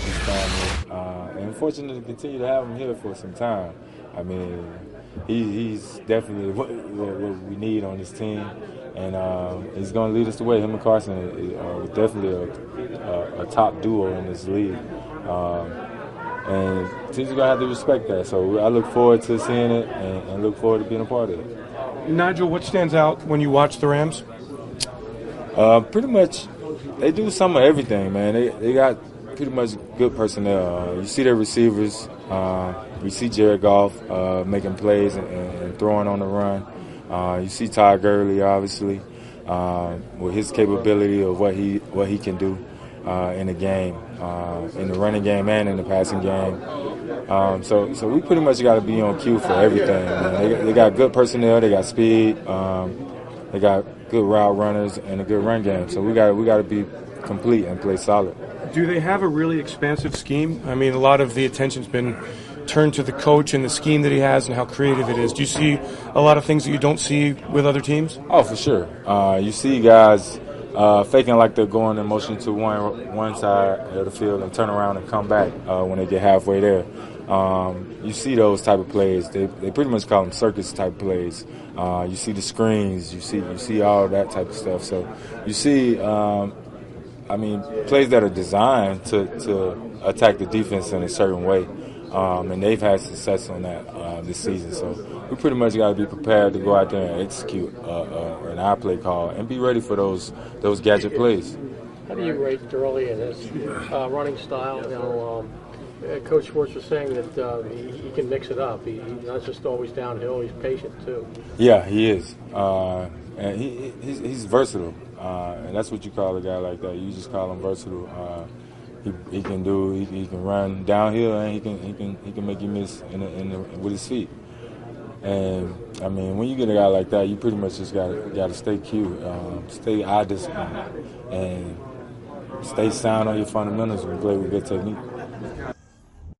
his family, and fortunate to continue to have him here for some time. I mean, he's definitely what we need on this team, and he's going to lead us the way. Him and Carson are definitely a top duo in this league. And teams are going to have to respect that. So I look forward to seeing it and look forward to being a part of it. Nigel, what stands out when you watch the Rams? Pretty much, they do some of everything, man. They got pretty much good personnel. You see their receivers. We see Jared Goff making plays and throwing on the run. You see Todd Gurley, obviously, with his capability of what he can do in the game, in the running game and in the passing game. So we pretty much got to be on cue for everything, man. They got good personnel. They got speed. They got good route runners and a good run game. So we got to be complete and play solid. Do they have a really expansive scheme? I mean, a lot of the attention's been turned to the coach and the scheme that he has and how creative it is. Do you see a lot of things that you don't see with other teams? Oh, for sure. You see guys faking like they're going in motion to one side of the field and turn around and come back when they get halfway there. You see those type of plays. They pretty much call them circus type plays. You see the screens. You see all that type of stuff. So you see, plays that are designed to attack the defense in a certain way. And they've had success on that this season. So we pretty much got to be prepared to go out there and execute an eye play call and be ready for those gadget plays. How do you rate Gurley and his running style? Coach Schwartz was saying that he can mix it up. He's not just always downhill. He's patient too. Yeah, he is, and he's versatile, and that's what you call a guy like that. You just call him versatile. He can run downhill and he can make you miss with his feet. And I mean, when you get a guy like that, you pretty much just got to stay cute, stay eye discipline, and stay sound on your fundamentals and play with good technique.